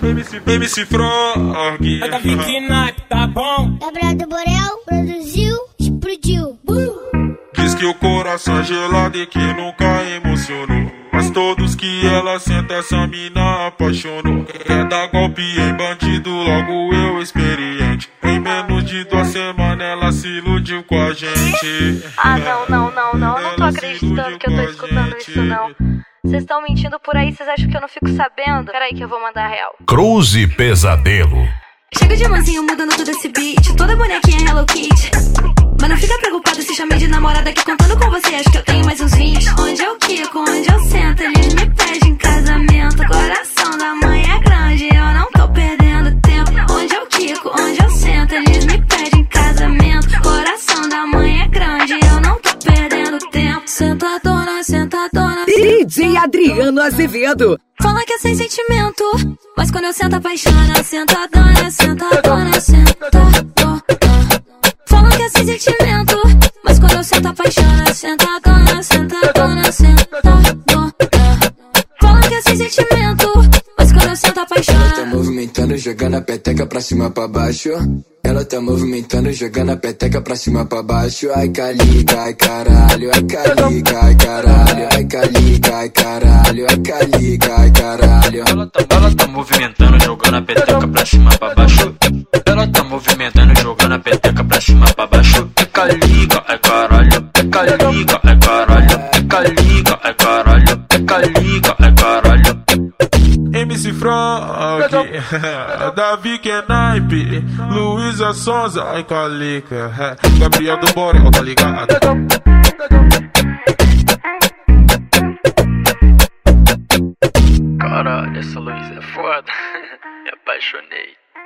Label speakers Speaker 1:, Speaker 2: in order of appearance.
Speaker 1: MC Frog.
Speaker 2: É Davi Knaip, tá bom?
Speaker 3: Gabriel do Borel produziu, explodiu.
Speaker 1: Diz que o coração é gelado e que nunca emocionou, mas todos que ela senta essa mina apaixonou. Quer dar golpe em bandido, logo eu experiente. Em menos de 2 semanas ela se iludiu com a gente.
Speaker 4: Ah, não, eu não tô acreditando que eu tô escutando isso, não. Vocês estão mentindo por aí, vocês acham que eu não fico sabendo? Peraí que eu vou mandar a real.
Speaker 5: Cruze Pesadelo.
Speaker 4: Chega de mansinho mudando todo esse beat, toda bonequinha Hello Kitty. Mas não fica preocupado se chamei de namorada que contando com você acho que eu tenho mais uns 20. Onde eu quico, onde eu sento, eles me pedem casamento. Coração da mãe é grande, eu não tô perdendo tempo. Onde eu quico, onde eu sento, eles me pedem casamento. Coração da mãe é grande, eu não tô perdendo tempo. Sentadona, sentadona.
Speaker 6: DJ Adriano Azevedo.
Speaker 4: Fala que é sem sentimento, mas quando eu sento apaixona. Sentadona, sentadona, sentadona. Fala que é sem sentimento, mas quando eu sento apaixona. Sentadona, sentadona, sentadona. Fala que é sem sentimento, mas quando eu sento apaixona.
Speaker 7: Ela tá movimentando, jogando a peteca pra cima pra baixo. Ela tá movimentando, jogando a peteca pra cima pra baixo. Ai caliga, ai caralho, ai caliga, ai caralho. Ai caliga, ai caralho, ai caliga, ai caralho.
Speaker 8: Ela tá movimentando, jogando a peteca pra cima pra baixo. Ela tá movimentando, jogando a peteca pra cima pra baixo. Ai caliga, ai caralho, ai caliga, ai caralho. Ai caliga, ai caralho, ai caliga, ai caralho.
Speaker 1: MC Frog, Davi Knaip, Luísa Sonza, ai calica, Gabriel do Borel, tá ligado?
Speaker 8: Caralho, essa Luísa é foda. Me apaixonei.